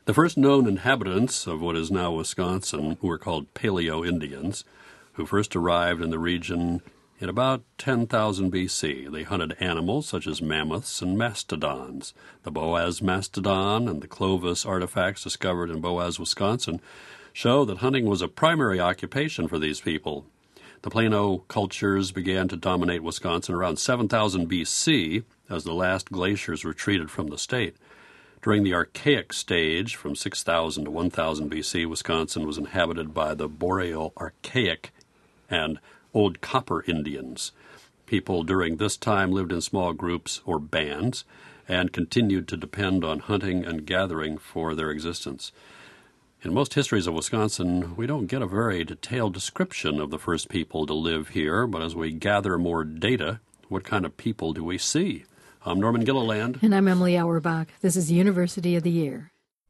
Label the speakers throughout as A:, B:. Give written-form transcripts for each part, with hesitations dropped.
A: The first known inhabitants of what is now Wisconsin were called Paleo-Indians, who first arrived in the region in about 10,000 B.C. They hunted animals such as mammoths and mastodons. The Boaz mastodon and the Clovis artifacts discovered in Boaz, Wisconsin, show that hunting was a primary occupation for these people. The Plano cultures began to dominate Wisconsin around 7,000 B.C. as the last glaciers retreated from the state. During the Archaic stage, from 6,000 to 1,000 B.C., Wisconsin was inhabited by the Boreal-Archaic and Old Copper Indians. People during this time lived in small groups or bands and continued to depend on hunting and gathering for their existence. In most histories of Wisconsin, we don't get a very detailed description of the first people to live here, but as we gather more data, what kind of people do we see? I'm Norman Gilliland.
B: And I'm Emily Auerbach. This is University of the Year.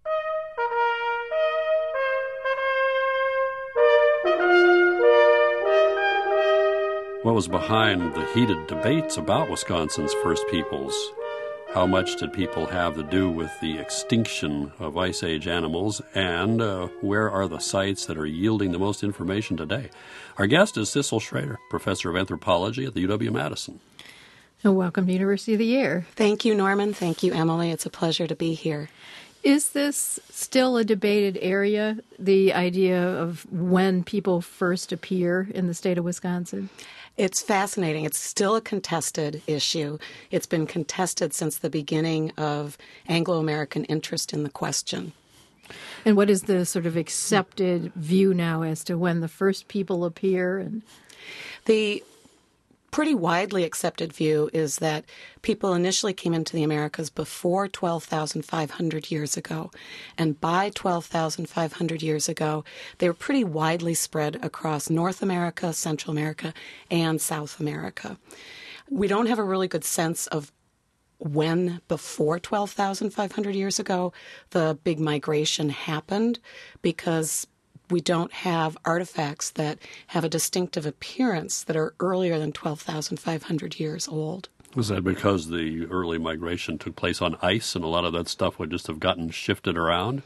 A: What was behind the heated debates about Wisconsin's first peoples? How much did people have to do with the extinction of Ice Age animals? And where are the sites that are yielding the most information today? Our guest is Sissel Schrader, professor of anthropology at the UW-Madison.
B: And welcome to University of the Year.
C: Thank you, Norman. Thank you, Emily. It's a pleasure to be here.
B: Is this still a debated area, the idea of when people first appear in the state of Wisconsin?
C: It's fascinating. It's still a contested issue. It's been contested since the beginning of Anglo-American interest in the question.
B: And what is the sort of accepted view now as to when the first people appear?
C: The pretty widely accepted view is that people initially came into the Americas before 12,500 years ago. And by 12,500 years ago, they were pretty widely spread across North America, Central America, and South America. We don't have a really good sense of when before 12,500 years ago the big migration happened, because we don't have artifacts that have a distinctive appearance that are earlier than 12,500 years old.
A: Was that because the early migration took place on ice and a lot of that stuff would just have gotten shifted around?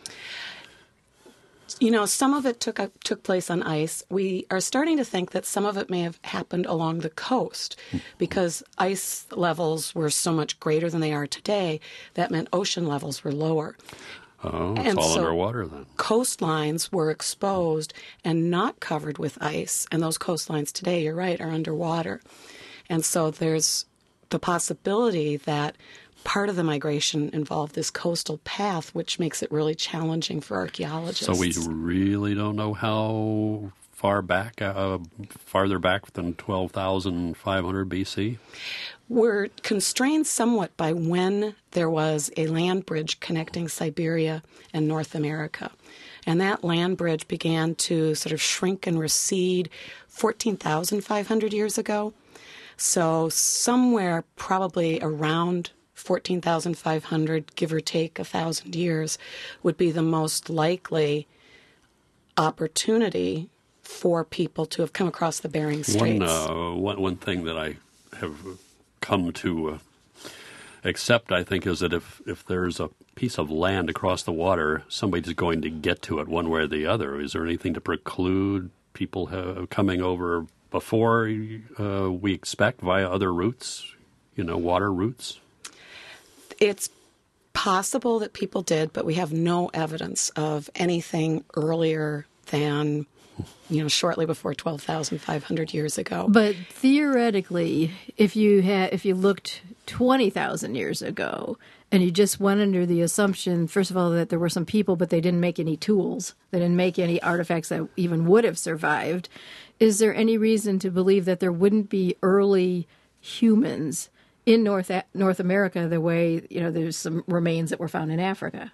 C: You know, some of it took place on ice. We are starting to think that some of it may have happened along the coast because ice levels were so much greater than they are today. That meant ocean levels were lower.
A: Oh, it's all underwater then.
C: Coastlines were exposed and not covered with ice. And those coastlines today, you're right, are underwater. And so there's the possibility that part of the migration involved this coastal path, which makes it really challenging for archaeologists.
A: So we really don't know how far back, farther back than 12,500 BC?
C: We're constrained somewhat by when there was a land bridge connecting Siberia and North America. And that land bridge began to sort of shrink and recede 14,500 years ago. So somewhere probably around 14,500, give or take 1,000 years, would be the most likely opportunity for people to have come across the Bering Straits.
A: One thing that I have come to accept, I think, is that if there's a piece of land across the water, somebody's going to get to it one way or the other. Is there anything to preclude people coming over before we expect via other routes, water routes?
C: It's possible that people did, but we have no evidence of anything earlier than shortly before 12,500 years ago.
B: But theoretically, if you looked 20,000 years ago and you just went under the assumption, first of all, that there were some people, but they didn't make any tools, they didn't make any artifacts that even would have survived, is there any reason to believe that there wouldn't be early humans in North America the way, there's some remains that were found in Africa?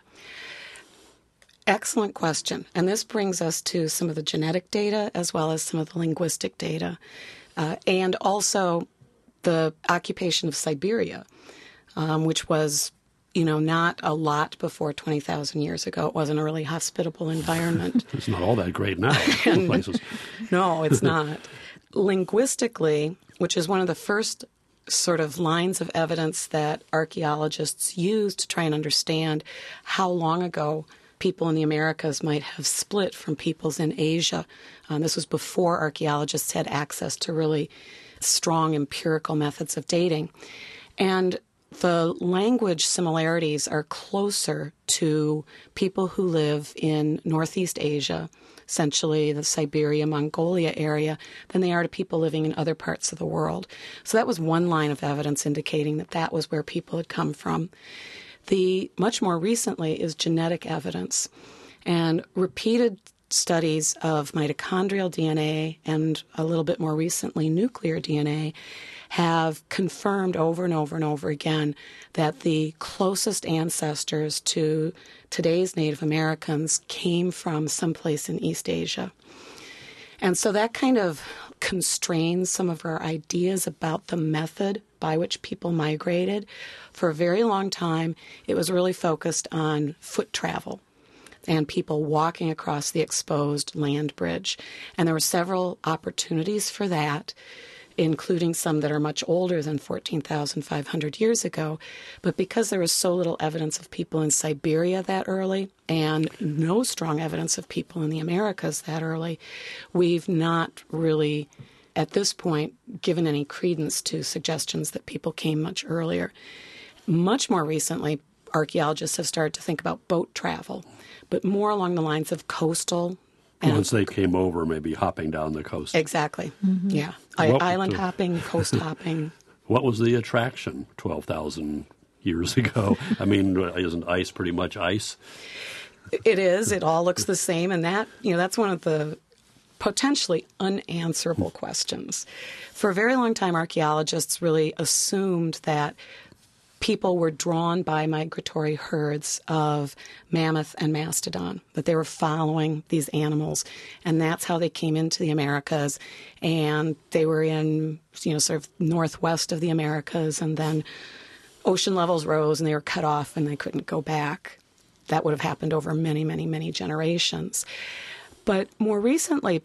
C: Excellent question. And this brings us to some of the genetic data as well as some of the linguistic data, and also the occupation of Siberia, which was, not a lot before 20,000 years ago. It wasn't a really hospitable environment.
A: It's not all that great now in places.
C: No, it's not. Linguistically, which is one of the first sort of lines of evidence that archaeologists use to try and understand how long ago people in the Americas might have split from peoples in Asia. This was before archaeologists had access to really strong empirical methods of dating. And the language similarities are closer to people who live in Northeast Asia, essentially the Siberia, Mongolia area, than they are to people living in other parts of the world. So that was one line of evidence indicating that that was where people had come from. The much more recently is genetic evidence, and repeated studies of mitochondrial DNA and a little bit more recently nuclear DNA have confirmed over and over and over again that the closest ancestors to today's Native Americans came from someplace in East Asia. And so that kind of constrains some of our ideas about the method by which people migrated. For a very long time, it was really focused on foot travel and people walking across the exposed land bridge. And there were several opportunities for that, including some that are much older than 14,500 years ago. But because there was so little evidence of people in Siberia that early and no strong evidence of people in the Americas that early, we've not really, at this point, given any credence to suggestions that people came much earlier. Much more recently, archaeologists have started to think about boat travel, but more along the lines of coastal.
A: Once they came over, maybe hopping down the coast.
C: Exactly.
B: Mm-hmm.
C: Yeah. Island hopping, coast hopping.
A: What was the attraction 12,000 years ago? I mean, isn't ice pretty much ice?
C: It is. It all looks the same. And that, that's one of the potentially unanswerable questions. For a very long time, archaeologists really assumed that people were drawn by migratory herds of mammoth and mastodon, that they were following these animals, and that's how they came into the Americas. And they were in, sort of northwest of the Americas, and then ocean levels rose and they were cut off and they couldn't go back. That would have happened over many, many, many generations. But more recently,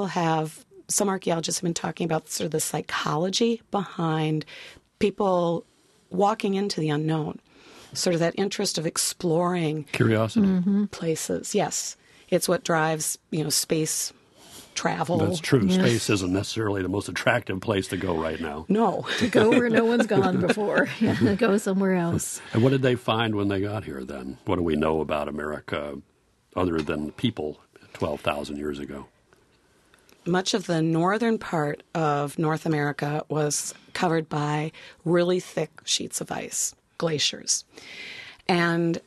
C: some archaeologists have been talking about sort of the psychology behind people walking into the unknown, sort of that interest of exploring
A: curiosity
C: places. Yes, it's what drives space travel.
A: That's true.
B: Yes.
A: Space isn't necessarily the most attractive place to go right now.
C: No,
B: To go where no one's gone before. Yeah, go somewhere else.
A: And what did they find when they got here then? What do we know about America other than people 12,000 years ago?
C: Much of the northern part of North America was covered by really thick sheets of ice, glaciers. And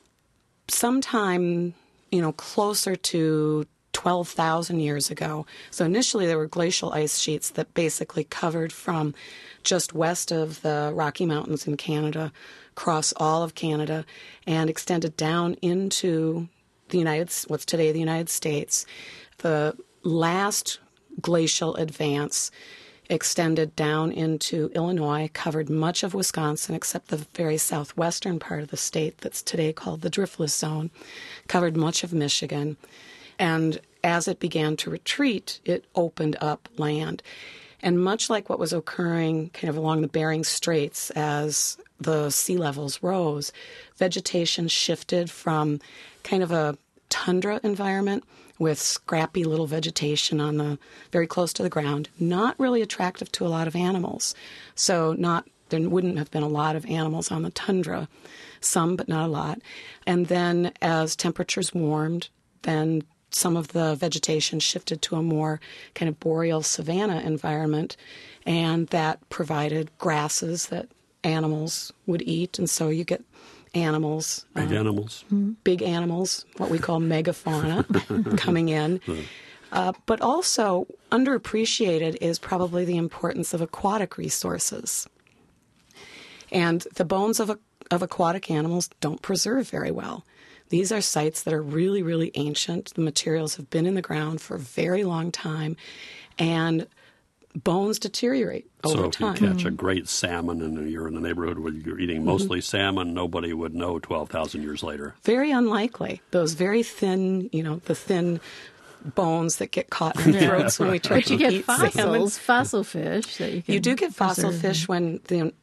C: sometime, closer to 12,000 years ago, so initially there were glacial ice sheets that basically covered from just west of the Rocky Mountains in Canada, across all of Canada, and extended down into what's today the United States. The last glacial advance extended down into Illinois, covered much of Wisconsin except the very southwestern part of the state that's today called the Driftless Zone, covered much of Michigan. And as it began to retreat, it opened up land. And much like what was occurring kind of along the Bering Straits as the sea levels rose, vegetation shifted from kind of a tundra environment with scrappy little vegetation very close to the ground, not really attractive to a lot of animals. So there wouldn't have been a lot of animals on the tundra, some but not a lot. And then as temperatures warmed, then some of the vegetation shifted to a more kind of boreal savanna environment, and that provided grasses that animals would eat, and so you get animals. Big animals, what we call megafauna, coming in. But also, underappreciated is probably the importance of aquatic resources. And the bones of aquatic animals don't preserve very well. These are sites that are really, really ancient. The materials have been in the ground for a very long time, and bones deteriorate over time.
A: So if you catch a great salmon and you're in the neighborhood where you're eating mostly salmon, nobody would know 12,000 years later.
C: Very unlikely. Those very thin, the thin bones that get caught in our throats when we try
B: But
C: to
B: you get
C: eat
B: fossils,
C: salmon.
B: fossil fish that you can
C: You do get fossil
B: preserve.
C: fish when the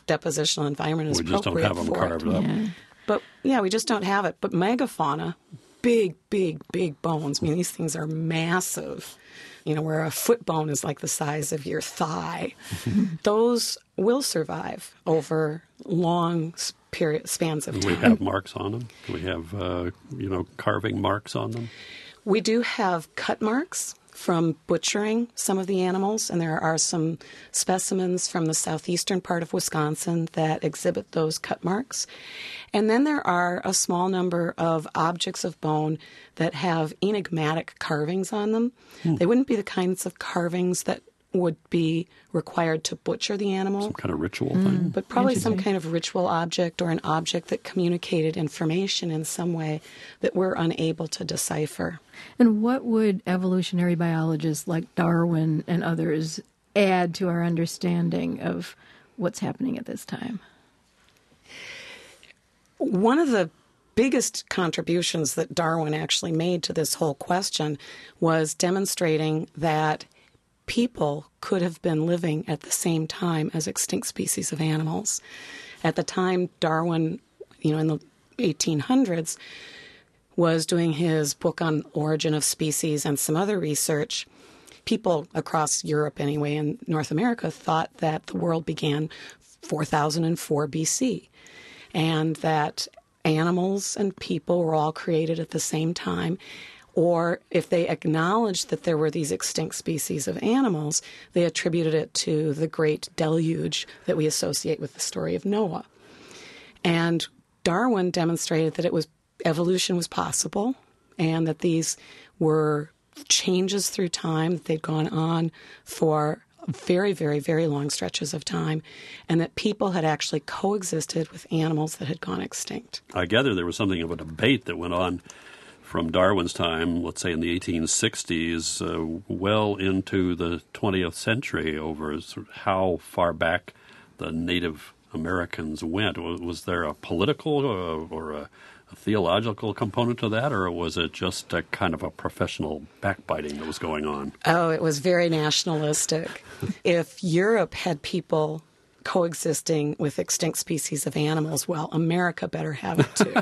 C: depositional environment is
A: We just don't
C: appropriate
A: have them
C: for
A: carved
C: it.
A: up.
B: Yeah.
C: But yeah, we just don't have it. But megafauna, big, big, big bones. I mean, these things are massive. You know, where a foot bone is like the size of your thigh. Those will survive over long spans of time.
A: Do we have marks on them? Do we have, carving marks on them?
C: We do have cut marks from butchering some of the animals, and there are some specimens from the southeastern part of Wisconsin that exhibit those cut marks. And then there are a small number of objects of bone that have enigmatic carvings on them. They wouldn't be the kinds of carvings that would be required to butcher the animal.
A: Some kind of ritual thing?
C: But probably some kind of ritual object or an object that communicated information in some way that we're unable to decipher.
B: And what would evolutionary biologists like Darwin and others add to our understanding of what's happening at this time?
C: One of the biggest contributions that Darwin actually made to this whole question was demonstrating that people could have been living at the same time as extinct species of animals. At the time, Darwin, in the 1800s, was doing his book on origin of species and some other research. People across Europe, anyway, and North America thought that the world began 4004 BC and that animals and people were all created at the same time. Or if they acknowledged that there were these extinct species of animals, they attributed it to the great deluge that we associate with the story of Noah. And Darwin demonstrated that evolution was possible and that these were changes through time, that they'd gone on for very, very, very long stretches of time, and that people had actually coexisted with animals that had gone extinct.
A: I gather there was something of a debate that went on from Darwin's time, let's say in the 1860s, well into the 20th century over sort of how far back the Native Americans went. Was there a political or a theological component to that, or was it just a kind of a professional backbiting that was going on?
C: Oh, it was very nationalistic. If Europe had people coexisting with extinct species of animals, well, America better have it too.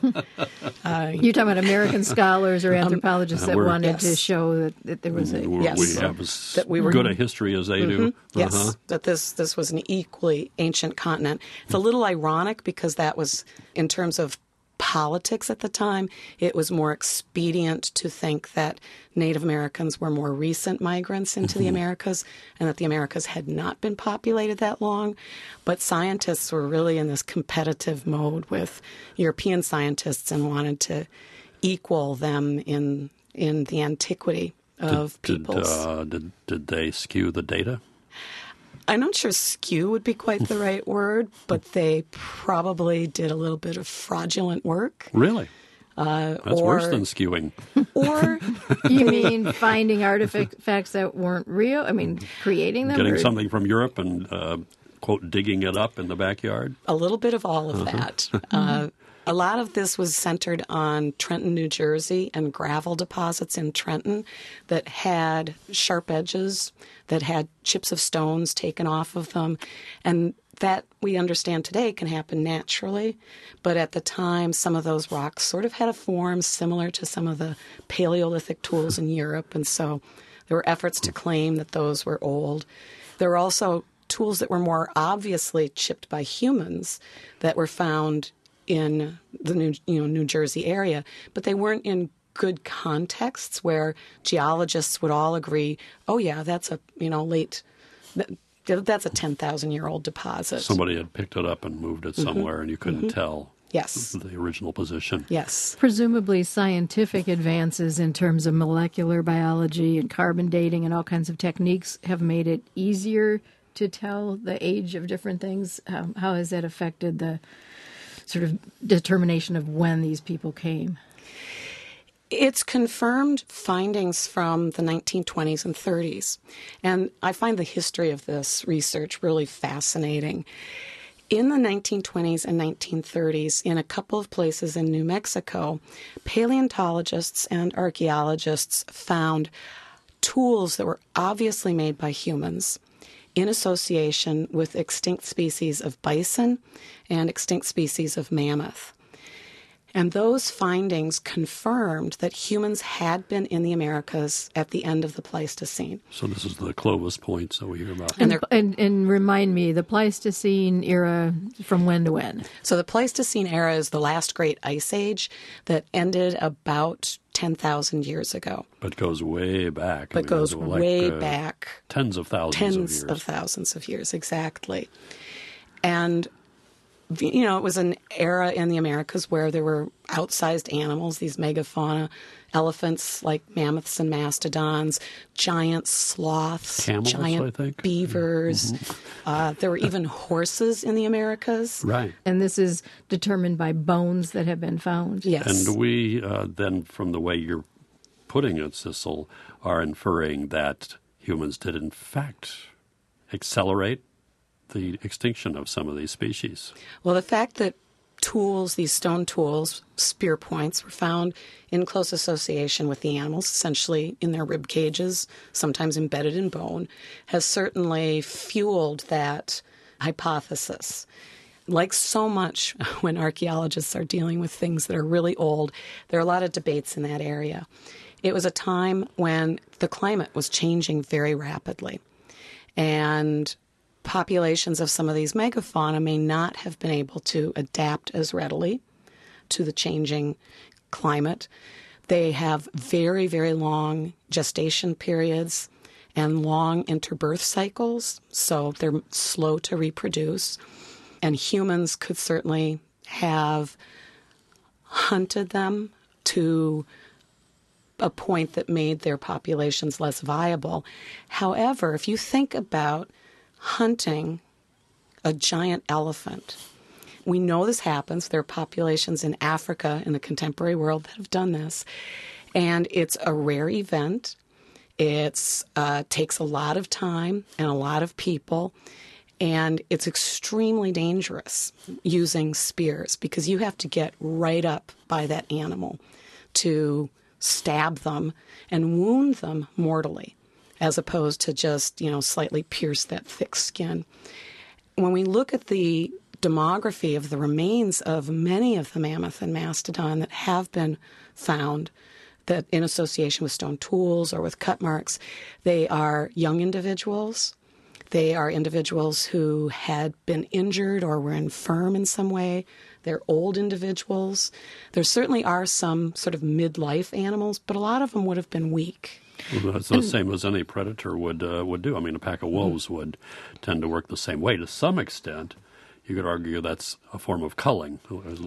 B: You're talking about American scholars or anthropologists that wanted to
C: yes.
B: show that there was a...
C: Yes.
A: We have as good a history as they do.
C: Yes, that this was an equally ancient continent. It's a little ironic because that was, in terms of politics at the time, it was more expedient to think that Native Americans were more recent migrants into the Americas and that the Americas had not been populated that long. But scientists were really in this competitive mode with European scientists and wanted to equal them in the antiquity of peoples.
A: Did they skew the data?
C: I'm not sure skew would be quite the right word, but they probably did a little bit of fraudulent work.
A: Really? That's worse than skewing.
C: Or
B: You mean finding artifacts that weren't real? I mean, creating them?
A: Getting something from Europe and, quote, digging it up in the backyard?
C: a little bit of all of that. A lot of this was centered on Trenton, New Jersey, and gravel deposits in Trenton that had sharp edges, that had chips of stones taken off of them. And that, we understand today, can happen naturally. But at the time, some of those rocks sort of had a form similar to some of the Paleolithic tools in Europe. And so there were efforts to claim that those were old. There were also tools that were more obviously chipped by humans that were found in the New Jersey area, but they weren't in good contexts where geologists would all agree, oh yeah, that's a that's a 10,000-year-old deposit.
A: Somebody had picked it up and moved it somewhere, and you couldn't tell
C: Yes.
A: the original position.
C: Yes.
B: Presumably scientific advances in terms of molecular biology and carbon dating and all kinds of techniques have made it easier to tell the age of different things. How has that affected the sort of determination of when these people came?
C: It's confirmed findings from the 1920s and 30s, and I find the history of this research really fascinating. In the 1920s and 1930s, in a couple of places in New Mexico, paleontologists and archaeologists found tools that were obviously made by humans in association with extinct species of bison and extinct species of mammoth. And those findings confirmed that humans had been in the Americas at the end of the Pleistocene.
A: So this is the Clovis points that we hear about.
B: And remind me, the Pleistocene era, from when to when?
C: So the Pleistocene era is the last great ice age that ended about 10,000 years ago.
A: But goes way back.
C: But goes way back.
A: Tens of thousands of years.
C: Tens of thousands of years, exactly. And you know, it was an era in the Americas where there were outsized animals, these megafauna, elephants like mammoths and mastodons, giant sloths,
A: camels,
C: giant beavers. There were even horses in the Americas.
A: Right.
B: And this is determined by bones that have been found.
C: Yes.
A: And we then, from the way you're putting it, Sissel, are inferring that humans did in fact accelerate the extinction of some of these species.
C: Well, the fact that tools, these stone tools, spear points, were found in close association with the animals, essentially in their rib cages, sometimes embedded in bone, has certainly fueled that hypothesis. Like so much when archaeologists are dealing with things that are really old, there are a lot of debates in that area. It was a time when the climate was changing very rapidly, and populations of some of these megafauna may not have been able to adapt as readily to the changing climate. They have very, very long gestation periods and long interbirth cycles, so they're slow to reproduce. And humans could certainly have hunted them to a point that made their populations less viable. However, if you think about hunting a giant elephant, we know this happens. There are populations in Africa in the contemporary world that have done this, and it's a rare event. It takes a lot of time and a lot of people, and it's extremely dangerous using spears because you have to get right up by that animal to stab them and wound them mortally, as opposed to just, slightly pierce that thick skin. When we look at the demography of the remains of many of the mammoth and mastodon that have been found that in association with stone tools or with cut marks, they are young individuals. They are individuals who had been injured or were infirm in some way. They're old individuals. There certainly are some sort of midlife animals, but a lot of them would have been weak.
A: Well, that's the same as any predator would do. I mean, a pack of wolves would tend to work the same way. To some extent, you could argue that's a form of culling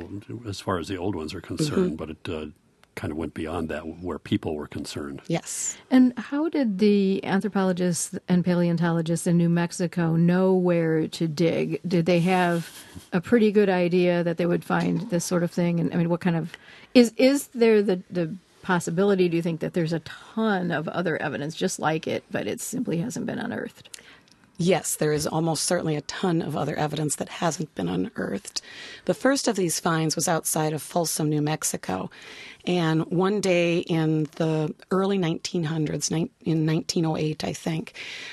A: as far as the old ones are concerned, but it kind of went beyond that where people were concerned.
C: Yes.
B: And how did the anthropologists and paleontologists in New Mexico know where to dig? Did they have a pretty good idea that they would find this sort of thing? And I mean, what kind of is there the possibility, do you think, that there's a ton of other evidence just like it, but it simply hasn't been unearthed?
C: Yes, there is almost certainly a ton of other evidence that hasn't been unearthed. The first of these finds was outside of Folsom, New Mexico. And one day in the early 1900s, in 1908, I think,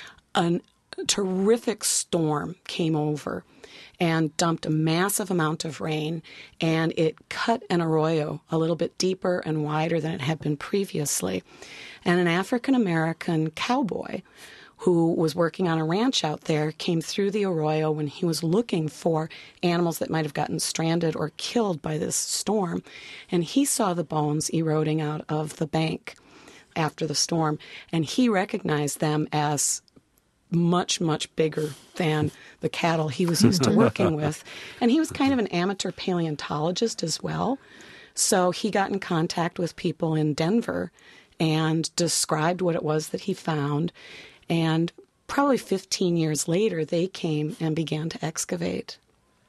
C: a terrific storm came over and dumped a massive amount of rain, and it cut an arroyo a little bit deeper and wider than it had been previously. And an African-American cowboy who was working on a ranch out there came through the arroyo when he was looking for animals that might have gotten stranded or killed by this storm. And he saw the bones eroding out of the bank after the storm, and he recognized them as much, much bigger than the cattle he was used to working with. And he was kind of an amateur paleontologist as well. So he got in contact with people in Denver and described what it was that he found. And probably 15 years later, they came and began to excavate.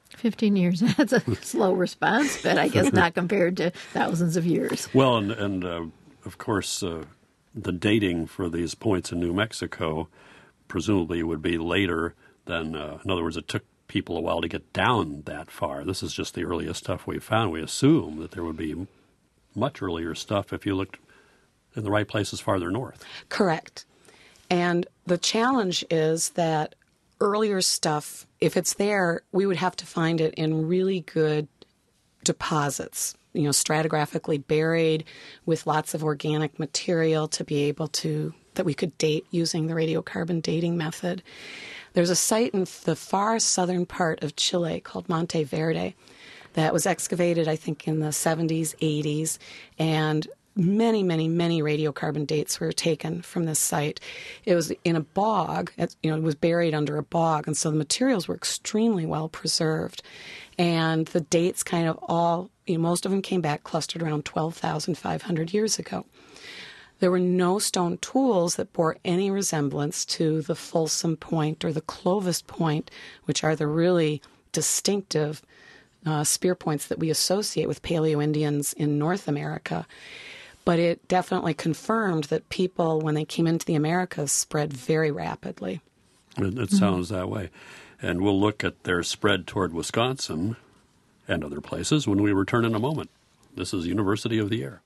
B: 15 years, that's a slow response, but I guess not compared to thousands of years.
A: Well, and of course, the dating for these points in New Mexico presumably would be later than, in other words, it took people a while to get down that far. This is just the earliest stuff we found. We assume that there would be much earlier stuff if you looked in the right places farther north.
C: Correct. And the challenge is that earlier stuff, if it's there, we would have to find it in really good deposits, stratigraphically buried with lots of organic material to be able to, that we could date using the radiocarbon dating method. There's a site in the far southern part of Chile called Monte Verde that was excavated, I think, in the 70s, 80s, and many, many, many radiocarbon dates were taken from this site. It was in a bog, it was buried under a bog, and so the materials were extremely well preserved. And the dates kind of all, most of them came back clustered around 12,500 years ago. There were no stone tools that bore any resemblance to the Folsom Point or the Clovis Point, which are the really distinctive spear points that we associate with Paleo-Indians in North America. But it definitely confirmed that people, when they came into the Americas, spread very rapidly.
A: It sounds that way. And we'll look at their spread toward Wisconsin and other places when we return in a moment. This is University of the Air.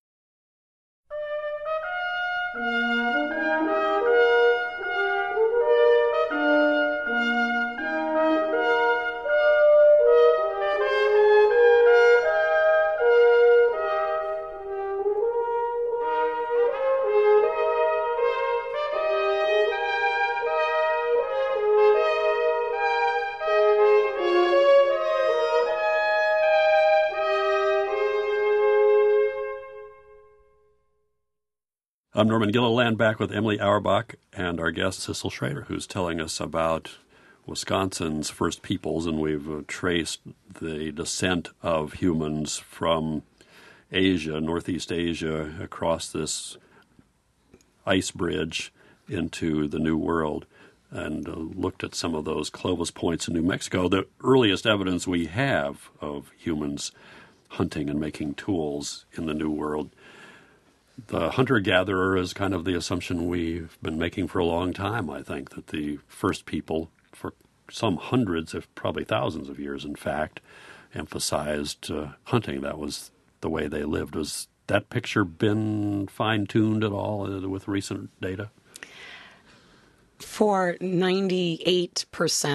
A: I'm Norman Gilliland, back with Emily Auerbach and our guest Sissel Schrader, who's telling us about Wisconsin's first peoples, and we've traced the descent of humans from Asia, Northeast Asia, across this ice bridge into the New World, and looked at some of those Clovis points in New Mexico. The earliest evidence we have of humans hunting and making tools in the New World. The hunter-gatherer is kind of the assumption we've been making for a long time, I think, that the first people, for some hundreds, if probably thousands of years, in fact, emphasized hunting. That was the way they lived. Has that picture been fine-tuned at all with recent data?
C: For 98%,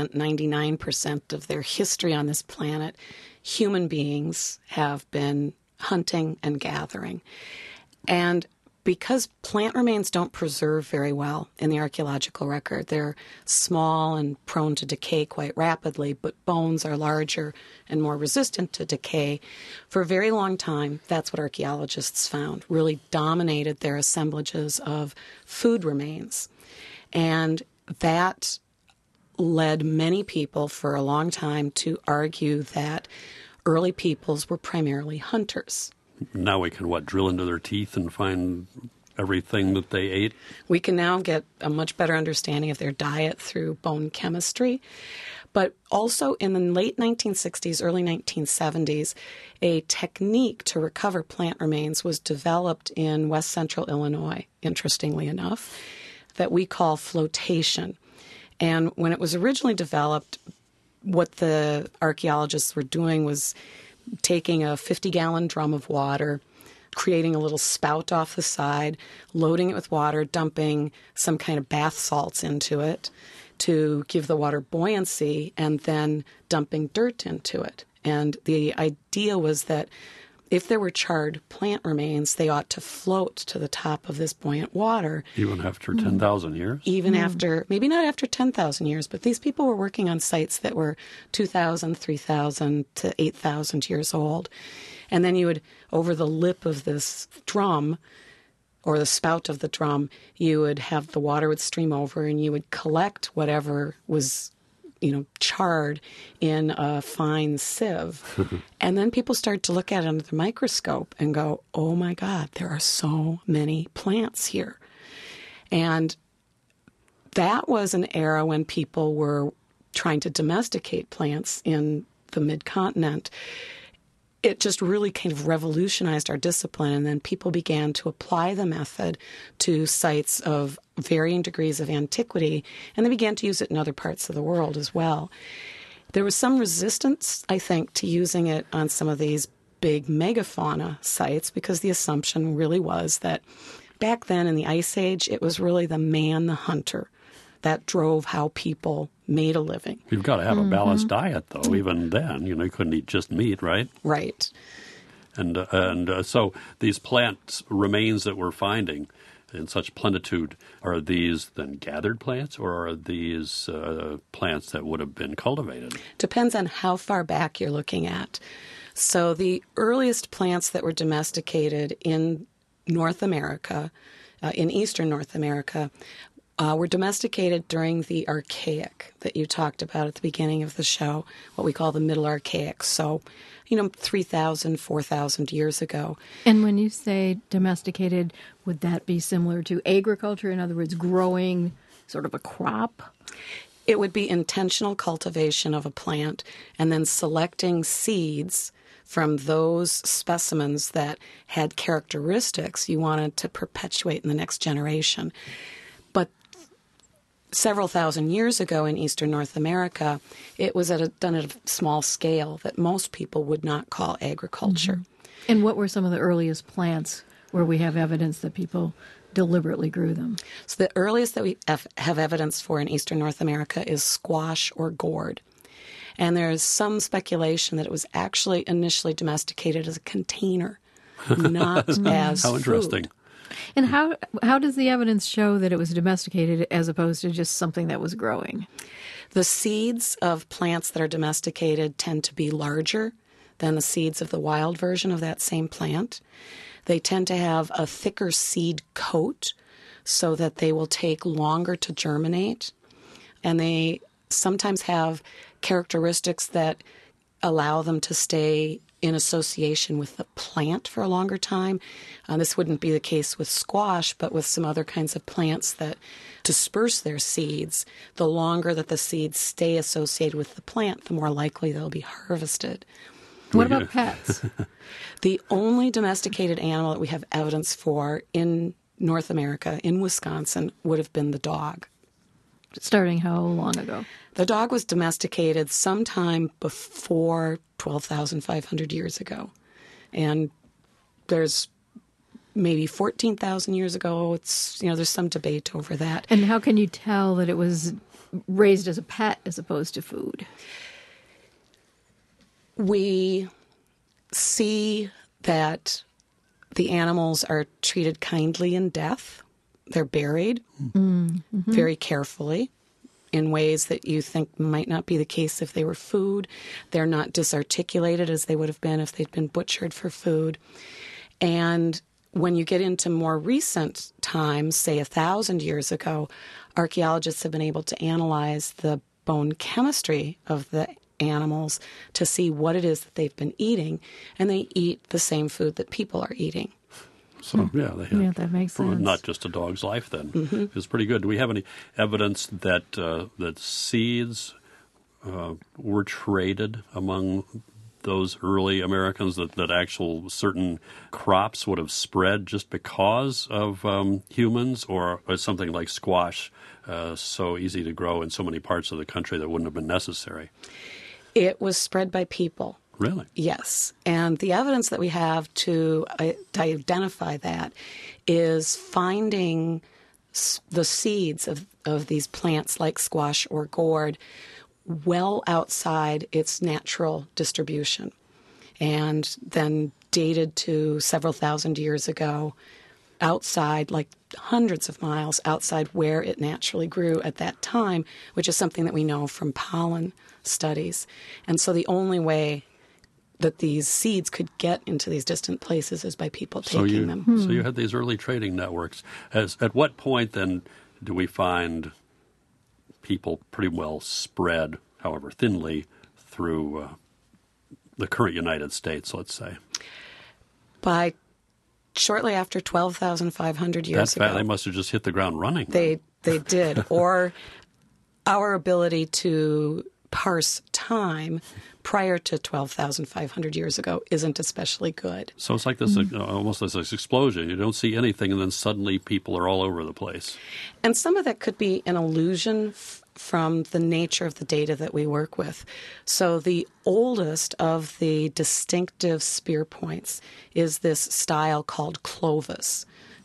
C: 99% of their history on this planet, human beings have been hunting and gathering. And because plant remains don't preserve very well in the archaeological record, they're small and prone to decay quite rapidly, but bones are larger and more resistant to decay. For a very long time, that's what archaeologists found, really dominated their assemblages of food remains. And that led many people for a long time to argue that early peoples were primarily hunters.
A: Now we can, drill into their teeth and find everything that they ate?
C: We can now get a much better understanding of their diet through bone chemistry. But also in the late 1960s, early 1970s, a technique to recover plant remains was developed in west central Illinois, interestingly enough, that we call flotation. And when it was originally developed, what the archaeologists were doing was taking a 50-gallon drum of water, creating a little spout off the side, loading it with water, dumping some kind of bath salts into it to give the water buoyancy, and then dumping dirt into it. And the idea was that if there were charred plant remains, they ought to float to the top of this buoyant water.
A: Even after 10,000 years?
C: Even after, maybe not after 10,000 years, but these people were working on sites that were 2,000, 3,000 to 8,000 years old. And then you would, over the lip of this drum, or the spout of the drum, you would have the water would stream over and you would collect whatever was charred in a fine sieve. And then people start to look at it under the microscope and go, oh my God, there are so many plants here. And that was an era when people were trying to domesticate plants in the mid-continent. It just really kind of revolutionized our discipline, and then people began to apply the method to sites of varying degrees of antiquity, and they began to use it in other parts of the world as well. There was some resistance, I think, to using it on some of these big megafauna sites, because the assumption really was that back then in the Ice Age, it was really the man, the hunter, that drove how people made a living.
A: You've got to have a balanced diet, though. Even then, you couldn't eat just meat, right?
C: Right.
A: And so these plant remains that we're finding in such plenitude, are these then gathered plants, or are these plants that would have been cultivated?
C: Depends on how far back you're looking at. So the earliest plants that were domesticated in North America, in eastern North America, were domesticated during the Archaic that you talked about at the beginning of the show, what we call the Middle Archaic. So, 3,000, 4,000 years ago.
B: And when you say domesticated, would that be similar to agriculture? In other words, growing sort of a crop?
C: It would be intentional cultivation of a plant and then selecting seeds from those specimens that had characteristics you wanted to perpetuate in the next generation. But several thousand years ago in eastern North America, it was done at a small scale that most people would not call agriculture.
B: Mm-hmm. And what were some of the earliest plants where we have evidence that people deliberately grew them?
C: So the earliest that we have evidence for in eastern North America is squash or gourd. And there's some speculation that it was actually initially domesticated as a container, not as
A: How interesting.
C: food.
B: And how does the evidence show that it was domesticated as opposed to just something that was growing?
C: The seeds of plants that are domesticated tend to be larger than the seeds of the wild version of that same plant. They tend to have a thicker seed coat so that they will take longer to germinate. And they sometimes have characteristics that allow them to stay in association with the plant for a longer time. This wouldn't be the case with squash, but with some other kinds of plants that disperse their seeds. The longer that the seeds stay associated with the plant, the more likely they'll be harvested.
B: What about pets?
C: The only domesticated animal that we have evidence for in North America, in Wisconsin, would have been the dog.
B: Starting how long ago?
C: The dog was domesticated sometime before 12,500 years ago. And there's maybe 14,000 years ago. There's some debate over that.
B: And how can you tell that it was raised as a pet as opposed to food? We see that the animals are treated kindly in death. They're buried very carefully in ways that you think might not be the case if they were food. They're not disarticulated as they would have been if they'd been butchered for food. And when you get into more recent times, say 1,000 years ago, archaeologists have been able to analyze the bone chemistry of the animals to see what it is that they've been eating, and they eat the same food that people are eating.
A: So, they had,
B: that makes sense.
A: Not just a dog's life, then. It's pretty good. Do we have any evidence that that seeds were traded among those early Americans, that actual certain crops would have spread just because of humans, or something like squash so easy to grow in so many parts of the country that wouldn't have been necessary?
C: It was spread by people.
A: Really?
C: Yes. And the evidence that we have to identify that is finding the seeds of these plants like squash or gourd well outside its natural distribution, and then dated to several thousand years ago, outside, like hundreds of miles outside where it naturally grew at that time, which is something that we know from pollen studies. And so the only way that these seeds could get into these distant places is by people taking them.
A: So you had these early trading networks. At what point, then, do we find people pretty well spread, however thinly, through the current United States, let's say?
C: By shortly after 12,500 years ago.
A: They must have just hit the ground running.
C: They did. Or our ability to parse time prior to 12,500 years ago isn't especially good.
A: So it's like this, almost this explosion. You don't see anything, and then suddenly people are all over the place.
C: And some of that could be an illusion from the nature of the data that we work with. So the oldest of the distinctive spear points is this style called Clovis.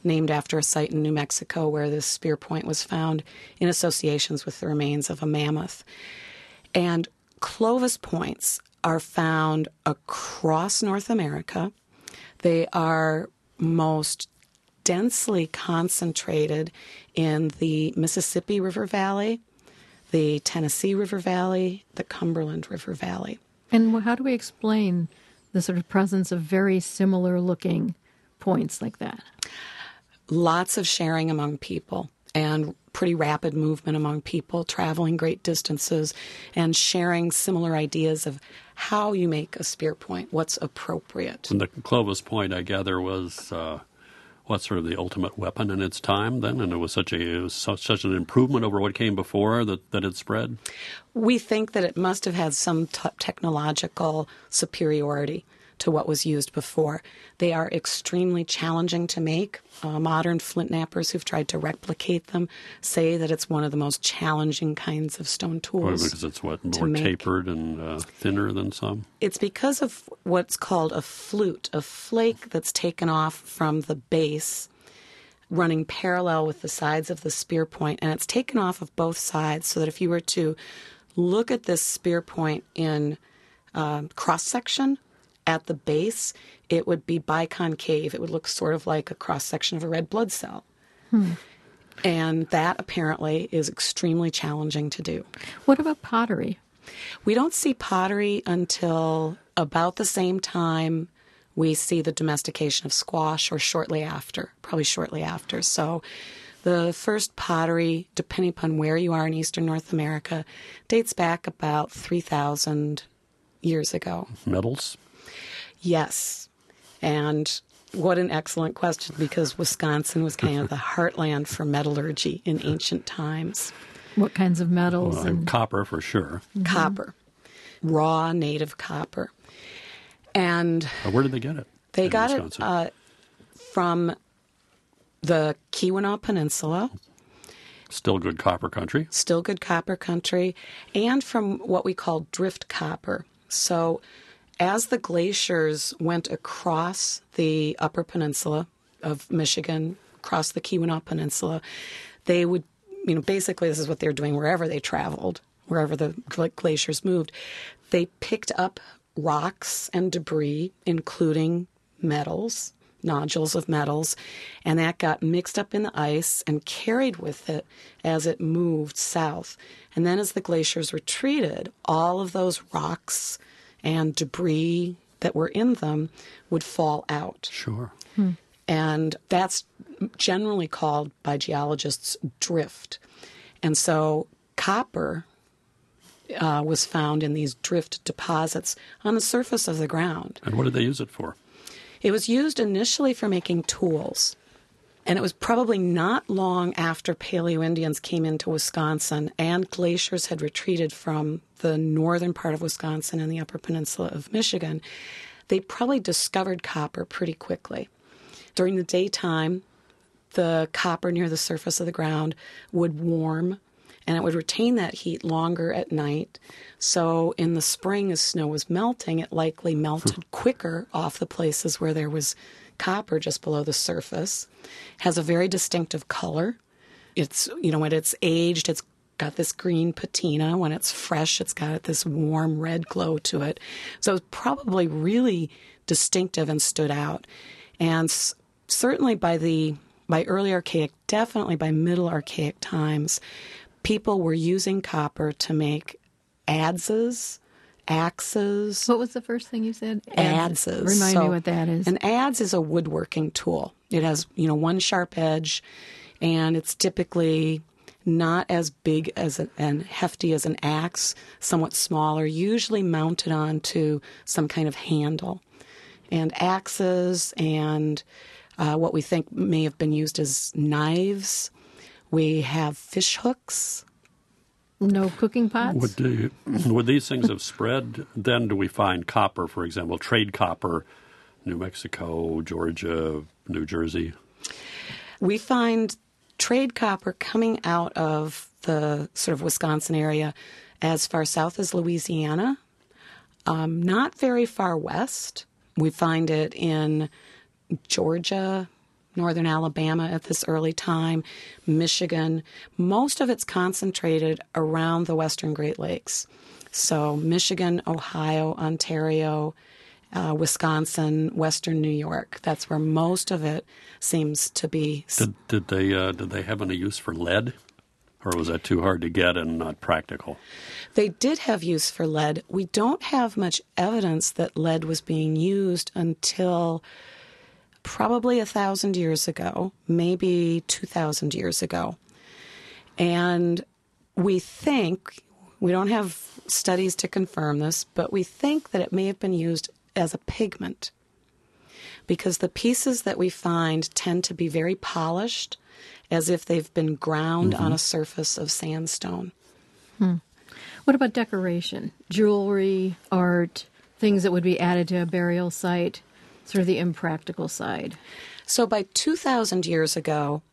C: named after a site in New Mexico where this spear point was found in associations with the remains of a mammoth. And Clovis points are found across North America. They are most densely concentrated in the Mississippi River Valley, the Tennessee River Valley, the Cumberland River Valley.
B: And how do we explain the sort of presence of very similar looking points like that?
C: Lots of sharing among people and pretty rapid movement among people, traveling great distances and sharing similar ideas of how you make a spear point, what's appropriate.
A: And the Clovis point, I gather, was what's sort of the ultimate weapon in its time then? And it was such an improvement over what came before that it spread?
C: We think that it must have had some technological superiority to what was used before. They are extremely challenging to make. Modern flint knappers who've tried to replicate them say that it's one of the most challenging kinds of stone tools.
A: Because it's more tapered and thinner than some?
C: It's because of what's called a flute, a flake that's taken off from the base, running parallel with the sides of the spear point, and it's taken off of both sides so that if you were to look at this spear point in cross-section, at the base, it would be biconcave. It would look sort of like a cross-section of a red blood cell. And that apparently is extremely challenging to do.
B: What about pottery?
C: We don't see pottery until about the same time we see the domestication of squash, or shortly after, probably shortly after. So the first pottery, depending upon where you are in eastern North America, dates back about 3,000 years ago.
A: Metals?
C: Yes. And what an excellent question, because Wisconsin was kind of the heartland for metallurgy in ancient times.
B: What kinds of metals?
A: Well, and copper, for sure.
C: Mm-hmm. Copper. Raw, native copper. And
A: where did they get it?
C: They got
A: Wisconsin?
C: It from the Keweenaw Peninsula.
A: Still good copper country.
C: Still good copper country. And from what we call drift copper. So as the glaciers went across the upper peninsula of Michigan, across the Keweenaw Peninsula, they would, basically this is what they were doing wherever they traveled, wherever the glaciers moved. They picked up rocks and debris, including metals, nodules of metals, and that got mixed up in the ice and carried with it as it moved south. And then as the glaciers retreated, all of those rocks and debris that were in them would fall out.
A: Sure.
C: And that's generally called by geologists drift. And so copper was found in these drift deposits on the surface of the ground.
A: And what did they use it for?
C: It was used initially for making tools. And it was probably not long after Paleo-Indians came into Wisconsin and glaciers had retreated from the northern part of Wisconsin and the upper peninsula of Michigan, they probably discovered copper pretty quickly. During the daytime, the copper near the surface of the ground would warm, and it would retain that heat longer at night. So in the spring, as snow was melting, it likely melted quicker off the places where there was copper just below the surface. Has a very distinctive color. It's, when it's aged, it's got this green patina. When it's fresh, it's got this warm red glow to it. So it's probably really distinctive and stood out. And certainly by early Archaic, definitely by Middle Archaic times, people were using copper to make adzes, axes.
B: What was the first thing you said?
C: Adzes.
B: Remind me what that is.
C: An adze is a woodworking tool. It has, one sharp edge, and it's typically not as big as and hefty as an axe, somewhat smaller, usually mounted onto some kind of handle. And axes and what we think may have been used as knives. We have fish hooks.
B: No cooking pots?
A: Would these things have spread? Then do we find copper, for example, trade copper, New Mexico, Georgia, New Jersey?
C: We find trade copper coming out of the sort of Wisconsin area as far south as Louisiana, not very far west. We find it in Georgia, northern Alabama at this early time, Michigan. Most of it's concentrated around the western Great Lakes. So Michigan, Ohio, Ontario, Wisconsin, western New York. That's where most of it seems to be.
A: Did they have any use for lead? Or was that too hard to get and not practical?
C: They did have use for lead. We don't have much evidence that lead was being used until probably 1,000 years ago, maybe 2,000 years ago. And we think, we don't have studies to confirm this, but we think that it may have been used as a pigment because the pieces that we find tend to be very polished, as if they've been ground on a surface of sandstone.
B: What about decoration? Jewelry, art, things that would be added to a burial site, sort of the impractical side?
C: So by 2,000 years ago,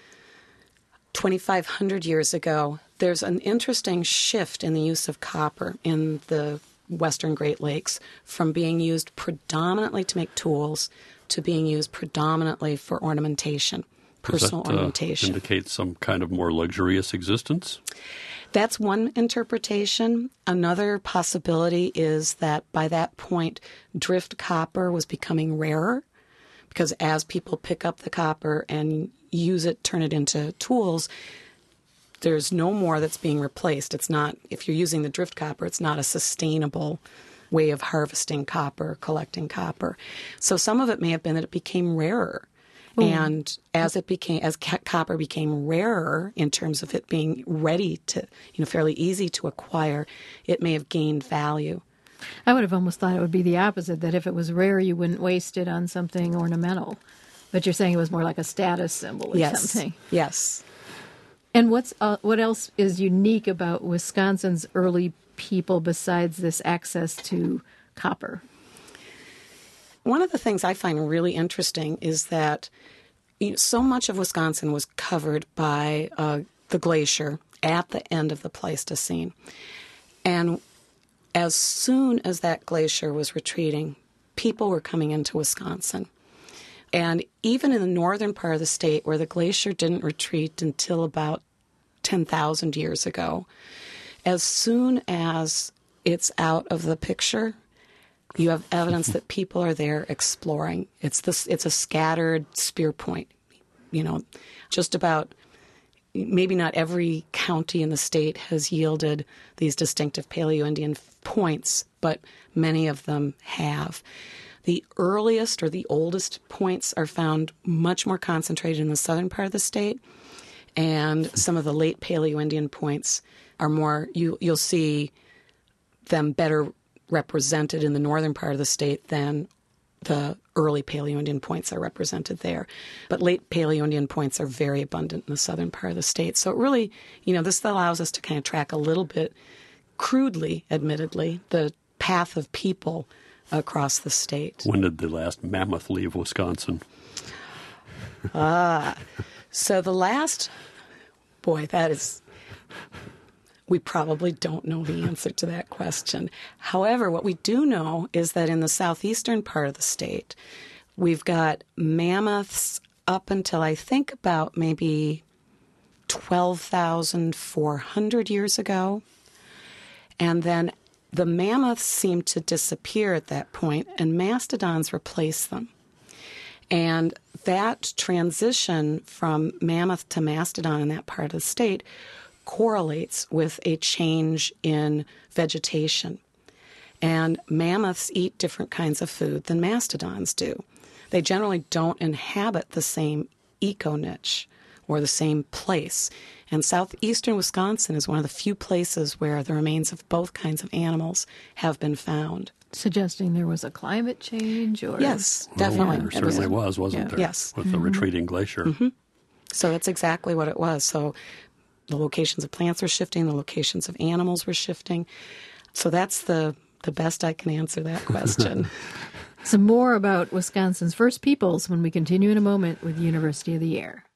C: 2,500 years ago, there's an interesting shift in the use of copper in the western Great Lakes from being used predominantly to make tools to being used predominantly for ornamentation. Personal ornamentation.
A: Indicate some kind of more luxurious existence?
C: That's one interpretation. Another possibility is that by that point, drift copper was becoming rarer because as people pick up the copper and use it, turn it into tools, there's no more that's being replaced. It's not, if you're using the drift copper, it's not a sustainable way of harvesting copper, collecting copper. So some of it may have been that it became rarer. And as copper became rarer in terms of it being ready to, fairly easy to acquire, it may have gained value.
B: I would have almost thought it would be the opposite, that if it was rare, you wouldn't waste it on something ornamental. But you're saying it was more like a status symbol or something.
C: Yes.
B: And what else is unique about Wisconsin's early people besides this access to copper?
C: One of the things I find really interesting is that so much of Wisconsin was covered by the glacier at the end of the Pleistocene. And as soon as that glacier was retreating, people were coming into Wisconsin. And even in the northern part of the state, where the glacier didn't retreat until about 10,000 years ago, as soon as it's out of the picture, you have evidence that people are there exploring. It's a scattered spear point. Just about, maybe not every county in the state has yielded these distinctive Paleo-Indian points, but many of them have. The earliest or the oldest points are found much more concentrated in the southern part of the state, and some of the late Paleo-Indian points are more, you'll see them better represented in the northern part of the state than the early Paleo-Indian points are represented there. But late Paleo-Indian points are very abundant in the southern part of the state. So it really, this allows us to kind of track a little bit, crudely, admittedly, the path of people across the state.
A: When did the last mammoth leave Wisconsin?
C: So the last, we probably don't know the answer to that question. However, what we do know is that in the southeastern part of the state, we've got mammoths up until I think about maybe 12,400 years ago. And then the mammoths seem to disappear at that point, and mastodons replace them. And that transition from mammoth to mastodon in that part of the state correlates with a change in vegetation. And mammoths eat different kinds of food than mastodons do. They generally don't inhabit the same eco-niche or the same place. And southeastern Wisconsin is one of the few places where the remains of both kinds of animals have been found.
B: Suggesting there was a climate change? Or
C: Yes, definitely.
A: Well, there certainly wasn't there?
C: Yes.
A: With the retreating glacier.
C: So that's exactly what it was. So the locations of plants were shifting, the locations of animals were shifting. So that's the best I can answer that question.
B: Some more about Wisconsin's first peoples when we continue in a moment with University of the Air.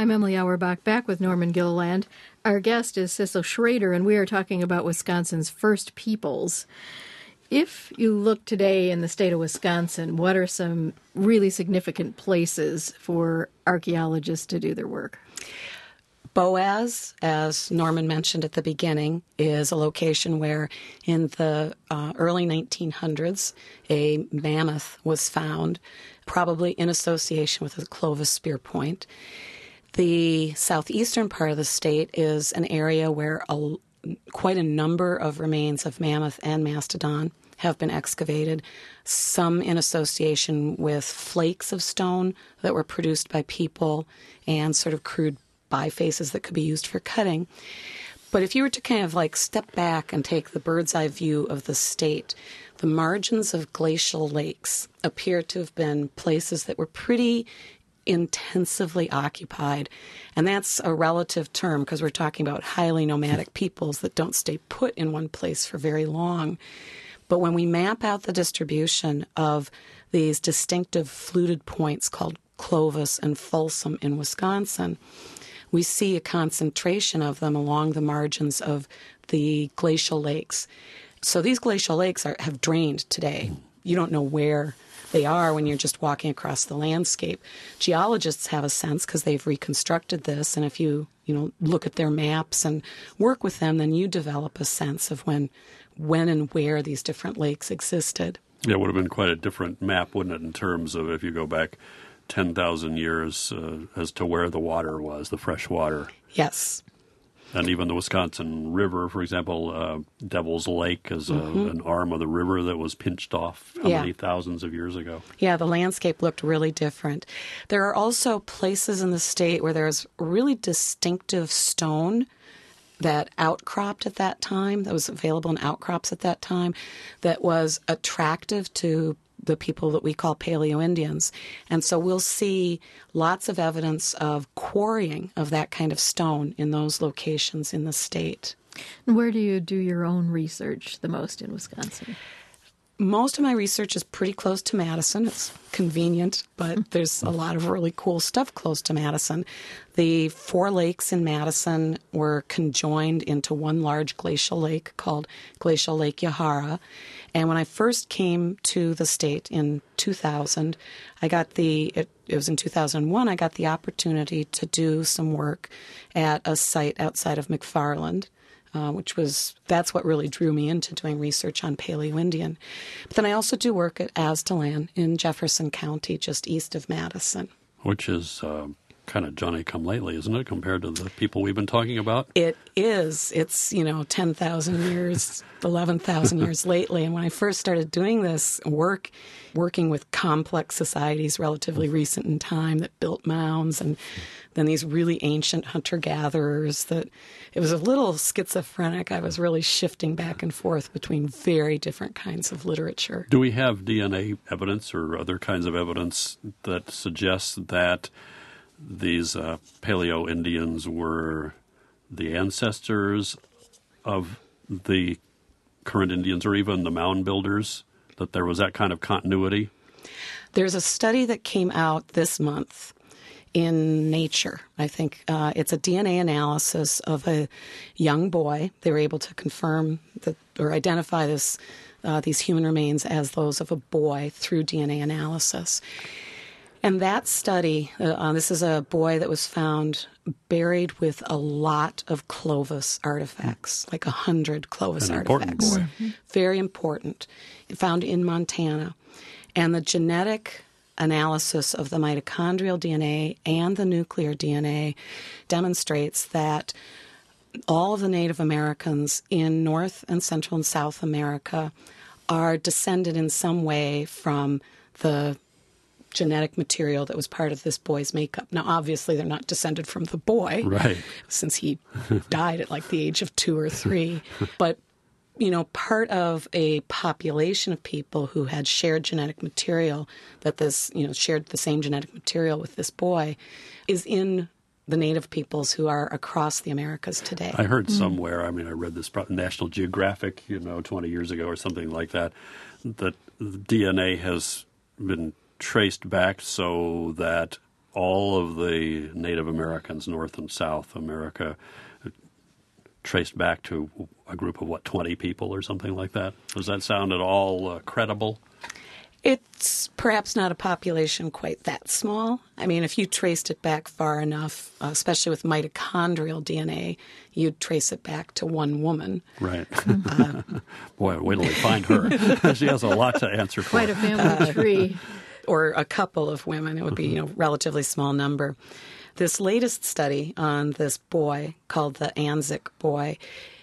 B: I'm Emily Auerbach, back with Norman Gilliland. Our guest is Cecil Schrader, and we are talking about Wisconsin's first peoples. If you look today in the state of Wisconsin, what are some really significant places for archaeologists to do their work?
C: Boaz, as Norman mentioned at the beginning, is a location where in the early 1900s a mammoth was found, probably in association with the Clovis spear point. The southeastern part of the state is an area where quite a number of remains of mammoth and mastodon have been excavated, some in association with flakes of stone that were produced by people and sort of crude bifaces that could be used for cutting. But if you were to kind of like step back and take the bird's eye view of the state, the margins of glacial lakes appear to have been places that were pretty intensively occupied. And that's a relative term because we're talking about highly nomadic peoples that don't stay put in one place for very long. But when we map out the distribution of these distinctive fluted points called Clovis and Folsom in Wisconsin, we see a concentration of them along the margins of the glacial lakes. So these glacial lakes have drained today. You don't know where they are when you're just walking across the landscape. Geologists have a sense because they've reconstructed this, and if you look at their maps and work with them, then you develop a sense of when and where these different lakes existed.
A: Yeah, it would have been quite a different map, wouldn't it, in terms of if you go back 10,000 years as to where the water was, the fresh water.
C: Yes.
A: And even the Wisconsin River, for example, Devil's Lake is an arm of the river that was pinched off many thousands of years ago.
C: Yeah, the landscape looked really different. There are also places in the state where there's really distinctive stone that outcropped at that time, that was available in outcrops at that time, that was attractive to the people that we call Paleo-Indians. And so we'll see lots of evidence of quarrying of that kind of stone in those locations in the state.
B: And where do you do your own research the most in Wisconsin?
C: Most of my research is pretty close to Madison. It's convenient, but there's a lot of really cool stuff close to Madison. The 4 lakes in Madison were conjoined into one large glacial lake called Glacial Lake Yahara. And when I first came to the state in 2000, it was in 2001, I got the opportunity to do some work at a site outside of McFarland. That's what really drew me into doing research on Paleo-Indian. But then I also do work at Aztalan in Jefferson County, just east of Madison.
A: Which is kind of Johnny-come-lately, isn't it, compared to the people we've been talking about?
C: It is. It's, 10,000 years, 11,000 years lately. And when I first started doing this working with complex societies relatively recent in time that built mounds and then these really ancient hunter-gatherers, that it was a little schizophrenic. I was really shifting back and forth between very different kinds of literature.
A: Do we have DNA evidence or other kinds of evidence that suggests that these Paleo-Indians were the ancestors of the current Indians or even the mound builders, that there was that kind of continuity?
C: There's a study that came out this month in Nature. I think it's a DNA analysis of a young boy. They were able to confirm or identify these human remains as those of a boy through DNA analysis. And that study, this is a boy that was found buried with a lot of Clovis artifacts, like 100 Clovis artifacts.
A: Important boy.
C: Very important. Found in Montana. And the genetic analysis of the mitochondrial DNA and the nuclear DNA demonstrates that all of the Native Americans in North and Central and South America are descended in some way from the genetic material that was part of this boy's makeup. Now, obviously, they're not descended from the boy,
A: right,
C: since he died at like the age of 2 or 3. But, part of a population of people who had shared genetic material, that shared the same genetic material with this boy, is in the Native peoples who are across the Americas today.
A: I heard somewhere, I read this National Geographic, 20 years ago or something like that, that DNA has been traced back so that all of the Native Americans, North and South America, traced back to a group of, 20 people or something like that? Does that sound at all credible?
C: It's perhaps not a population quite that small. I mean, if you traced it back far enough, especially with mitochondrial DNA, you'd trace it back to one woman.
A: Right. Boy, wait till we find her. She has a lot to answer for.
B: Quite a family tree.
C: Or a couple of women. It would be, relatively small number. This latest study on this boy called the Anzac boy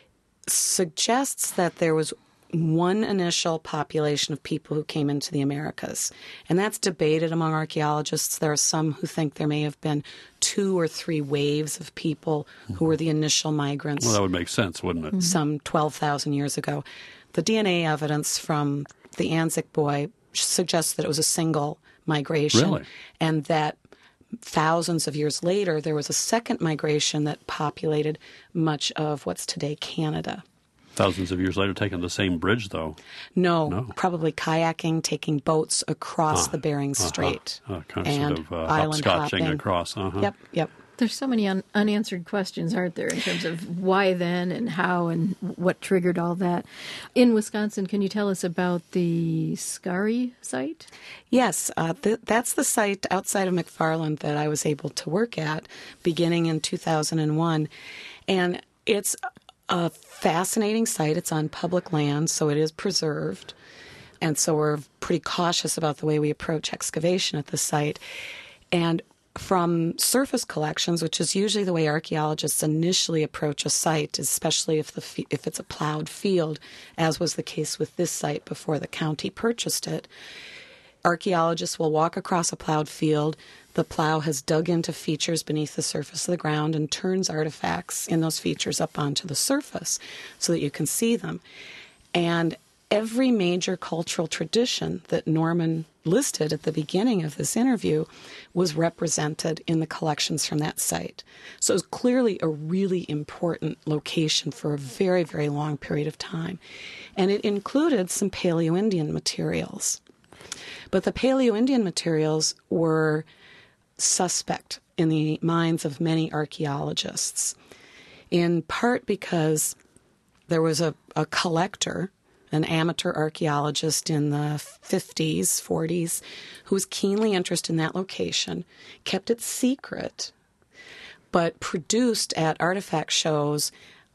C: suggests that there was one initial population of people who came into the Americas. And that's debated among archaeologists. There are some who think there may have been 2 or 3 waves of people who were the initial migrants.
A: Well, that would make sense, wouldn't it?
C: Some 12,000 years ago. The DNA evidence from the Anzac boy suggests that it was a single migration.
A: Really?
C: And that thousands of years later, there was a second migration that populated much of what's today Canada.
A: Thousands of years later, taking the same bridge, though.
C: No, probably kayaking, taking boats across the Bering Strait.
A: Kind of
C: island
A: hopscotching
C: hopping.
A: across.
C: Yep.
B: There's so many unanswered questions, aren't there, in terms of why then and how and what triggered all that. In Wisconsin, can you tell us about the Skari site?
C: Yes, that's the site outside of McFarland that I was able to work at beginning in 2001. And it's a fascinating site. It's on public land, so it is preserved. And so we're pretty cautious about the way we approach excavation at the site. And from surface collections, which is usually the way archaeologists initially approach a site, especially if it's a plowed field, as was the case with this site before the county purchased it, archaeologists will walk across a plowed field. The plow has dug into features beneath the surface of the ground and turns artifacts in those features up onto the surface so that you can see them. And every major cultural tradition that Norman listed at the beginning of this interview was represented in the collections from that site. So it was clearly a really important location for a very, very long period of time. And it included some Paleo-Indian materials. But the Paleo-Indian materials were suspect in the minds of many archaeologists, in part because there was a collector, an amateur archaeologist in the 50s, 40s, who was keenly interested in that location, kept it secret, but produced at artifact shows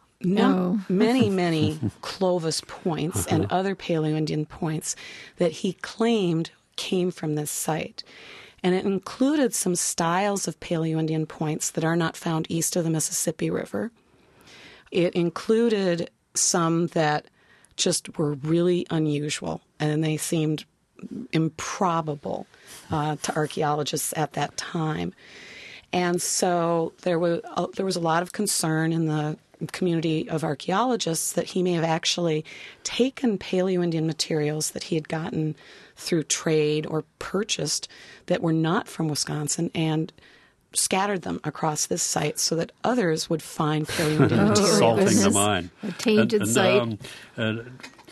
C: many Clovis points and other Paleo-Indian points that he claimed came from this site. And it included some styles of Paleo-Indian points that are not found east of the Mississippi River. It included some that just were really unusual, and they seemed improbable to archaeologists at that time. And so there was a lot of concern in the community of archaeologists that he may have actually taken Paleo-Indian materials that he had gotten through trade or purchased that were not from Wisconsin and scattered them across this site so that others would find Paleo-Indian materials.
A: Salting the mine.
B: A tainted site.
A: It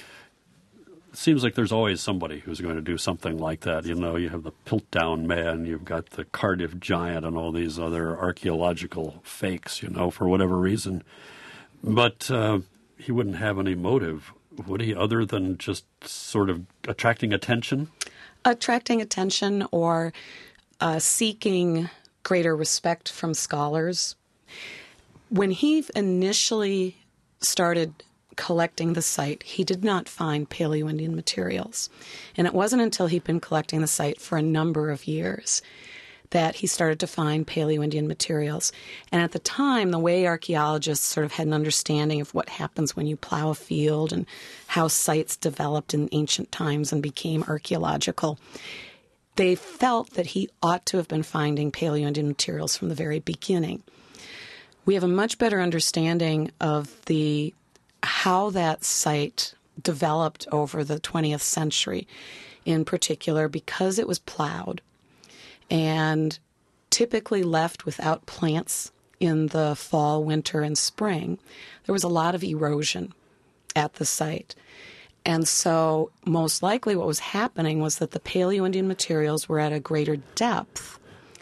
A: seems like there's always somebody who's going to do something like that. You know, you have the Piltdown Man, you've got the Cardiff Giant, and all these other archaeological fakes, for whatever reason. But he wouldn't have any motive, would he, other than just sort of attracting attention?
C: Attracting attention or seeking greater respect from scholars. When he initially started collecting the site, he did not find Paleo-Indian materials. And it wasn't until he'd been collecting the site for a number of years that he started to find Paleo-Indian materials. And at the time, the way archaeologists sort of had an understanding of what happens when you plow a field and how sites developed in ancient times and became archaeological, they felt that he ought to have been finding Paleo-Indian materials from the very beginning. We have a much better understanding of how that site developed over the 20th century, in particular because it was plowed and typically left without plants in the fall, winter, and spring. There was a lot of erosion at the site. And so most likely what was happening was that the Paleo-Indian materials were at a greater depth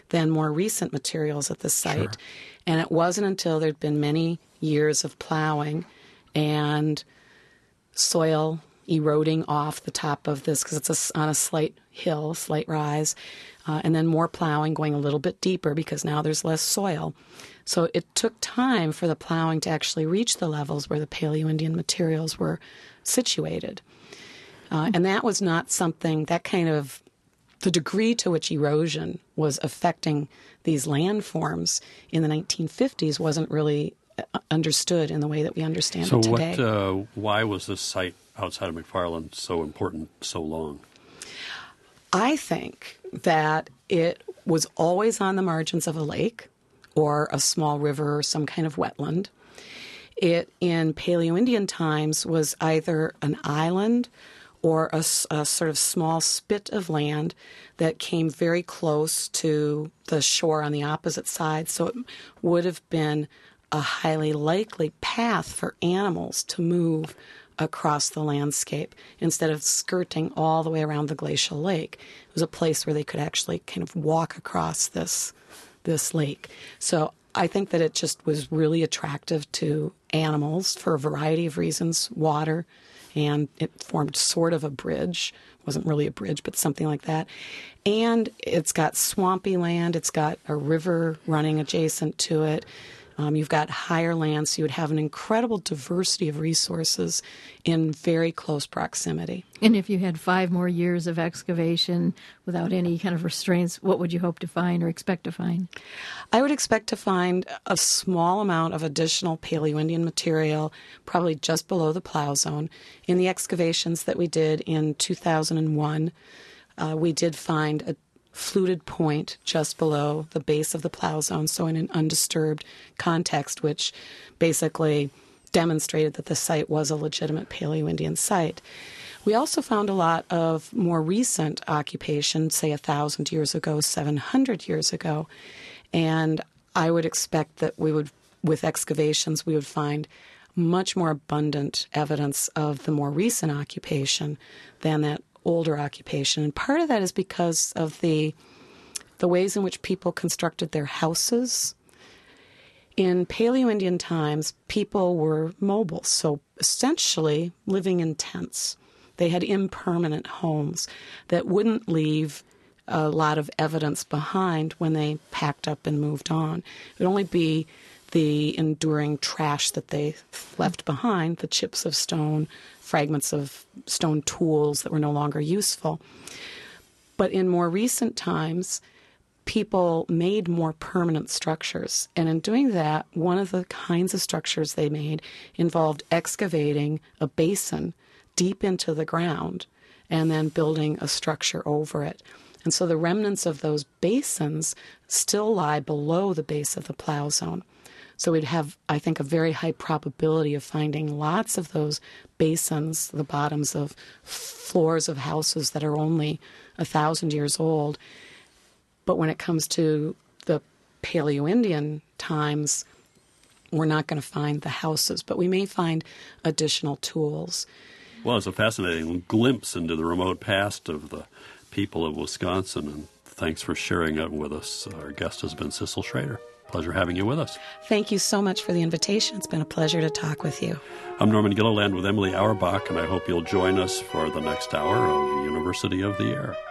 C: than more recent materials at the site.
A: Sure.
C: And it wasn't until there'd been many years of plowing and soil eroding off the top of this, because it's on a slight hill, slight rise, and then more plowing going a little bit deeper because now there's less soil. So it took time for the plowing to actually reach the levels where the Paleo-Indian materials were situated. And that was not something, that kind of, the degree to which erosion was affecting these landforms in the 1950s wasn't really understood in the way that we understand it today.
A: So why was this site outside of McFarland so important so long?
C: I think that it was always on the margins of a lake or a small river or some kind of wetland. It, in Paleo-Indian times, was either an island or a sort of small spit of land that came very close to the shore on the opposite side. So it would have been a highly likely path for animals to move across the landscape instead of skirting all the way around the glacial lake. It was a place where they could actually kind of walk across this lake. So I think that it just was really attractive to animals for a variety of reasons, water, and it formed sort of a bridge. It wasn't really a bridge, but something like that. And it's got swampy land. It's got a river running adjacent to it. You've got higher land, so you would have an incredible diversity of resources in very close proximity.
B: And if you had 5 more years of excavation without any kind of restraints, what would you hope to find or expect to find?
C: I would expect to find a small amount of additional Paleo-Indian material, probably just below the plow zone. In the excavations that we did in 2001, we did find a fluted point just below the base of the plow zone, so in an undisturbed context, which basically demonstrated that the site was a legitimate Paleo-Indian site. We also found a lot of more recent occupation, say 1,000 years ago, 700 years ago, and I would expect that we would, with excavations, we would find much more abundant evidence of the more recent occupation than that older occupation. And part of that is because of the ways in which people constructed their houses. In Paleo-Indian times, people were mobile, so essentially living in tents. They had impermanent homes that wouldn't leave a lot of evidence behind when they packed up and moved on. It would only be the enduring trash that they left behind, the chips of stone, fragments of stone tools that were no longer useful. But in more recent times, people made more permanent structures. And in doing that, one of the kinds of structures they made involved excavating a basin deep into the ground and then building a structure over it. And so the remnants of those basins still lie below the base of the plow zone. So we'd have, I think, a very high probability of finding lots of those basins, the bottoms of floors of houses that are only 1,000 years old. But when it comes to the Paleo-Indian times, we're not going to find the houses, but we may find additional tools.
A: Well, it's a fascinating glimpse into the remote past of the people of Wisconsin, and thanks for sharing it with us. Our guest has been Sissel Schrader. Pleasure having you with us.
C: Thank you so much for the invitation. It's been a pleasure to talk with you.
A: I'm Norman Gilliland with Emily Auerbach, and I hope you'll join us for the next hour of University of the Air.